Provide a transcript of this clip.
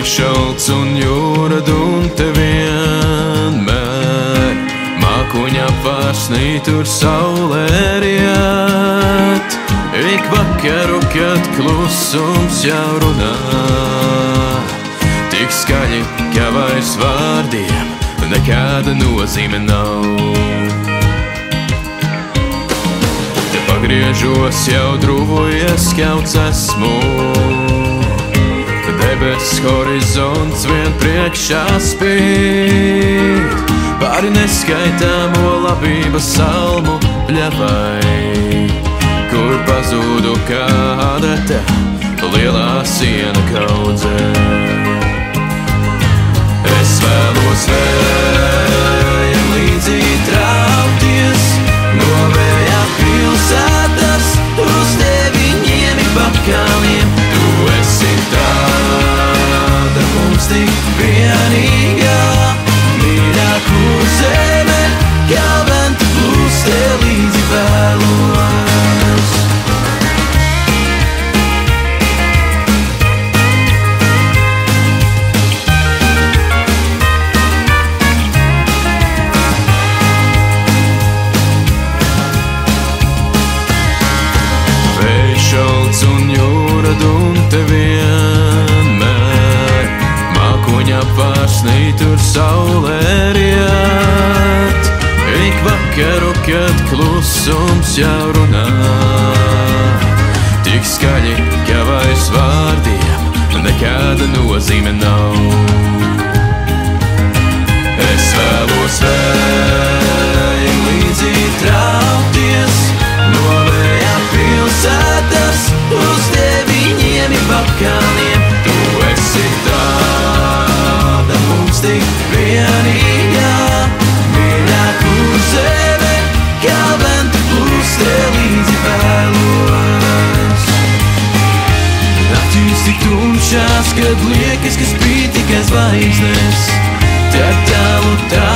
šalts un jūra dunte vienmēr, mākoņā pārsnī tur saulē riet. Ik vakaru, kad klusums jau runā, tik skaļi, ka vairs vārdiem nekāda nozīme nav. Te pagriežos jau druvojies, kauts esmu, debes horizonts vien priekšā spīd, pāri neskaitāmo labības salmu pļavai, kur pazūdu kā adata lielā siena kaudzē. Es vēlos vējam līdzi traukties, no vējā pilsētas uz tevi ņemi pakaliem. Tu esi tāda mums tik vienīgā, mīļā, kur zeme kā venta plūst, te līdzi vēlos. Šalts un jūra dunte vienmēr, mākoņā pārsnī tur saulē riet. Ik vakaru, kad klusums jau runā, tik skaļi, ka vairs vārdiem nekāda nozīme nav. Es vēlos vējam līdzi traukties, no vējā pilsētas uz tevi ņemi pakaliem. Tu esi tāda mums tik vienīgā, mīļā, kur zeme kā venta plūst, te līdzi vēlos. Naktīs tik tumšās, kad liekas, ka spīd tikai zvaigznes, te tālu tā